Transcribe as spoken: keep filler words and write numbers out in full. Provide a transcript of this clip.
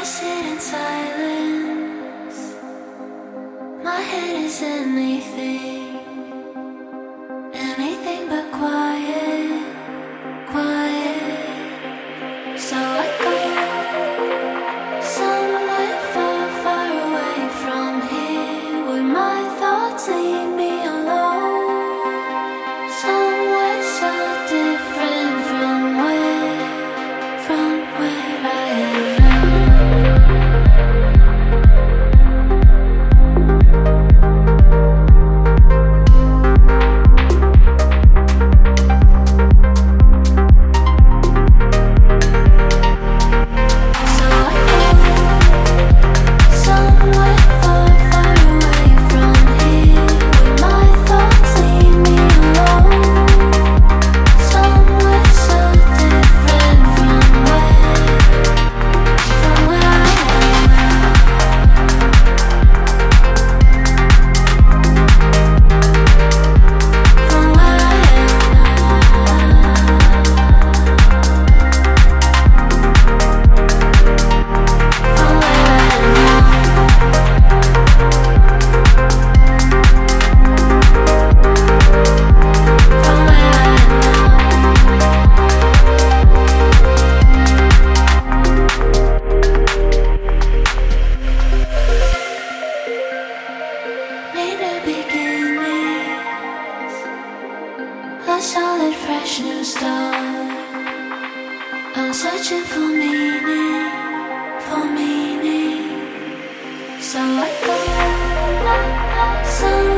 sit in silence. My head is anything, anything but quiet, quiet. So I go somewhere far, far away from here, where my thoughts leave me alone. Somewhere so different from where, from where I am now. A solid, fresh new start. I'm searching for meaning, for meaning. So I go, so